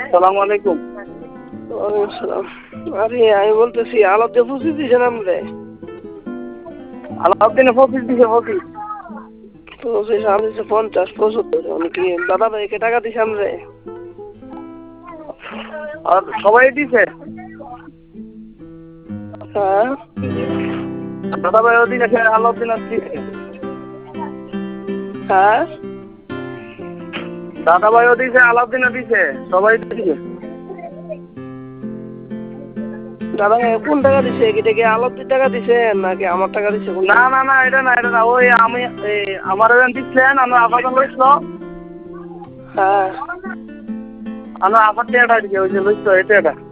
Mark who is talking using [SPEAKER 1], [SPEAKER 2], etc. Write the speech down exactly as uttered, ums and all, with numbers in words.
[SPEAKER 1] সালাম আলাইকুম।
[SPEAKER 2] ওয়ালাইকুম আসসালাম। আরে আমি বলতেছি আলাদা পঁচিশ দিয়েছেন আপনি?
[SPEAKER 1] আলাউদ্দিনে পঁচিশ দিছে পঁচিশ।
[SPEAKER 2] পঁচিশ আমি দিচ্ছি পঞ্চাশ পঁচাত্তর। আমি কি দাদা ভাইকে টাকা দিয়েছেন রে?
[SPEAKER 1] আর সবাই দিছে।
[SPEAKER 2] হ্যাঁ
[SPEAKER 1] দাদা ভাইও দিয়েছে, আলাউদ্দিন দিছে।
[SPEAKER 2] হ্যাঁ
[SPEAKER 1] দাদা ভাইও দিছে, আলাউদ্দিনও দিছে, সবাই দিছে।
[SPEAKER 2] দাদা ভাই কোন টাকা দিছে? এটা কি আলাদিন টাকা দিছে নাকি আমার টাকা দিছে?
[SPEAKER 1] না না না এটা না এটা না ওই আমি আমার একজন দিচ্ছেন আমার আপাতত লইছিল।
[SPEAKER 2] হ্যাঁ
[SPEAKER 1] আমার আপাতত এটা দিছে ওই যে লইছিল এটা এটা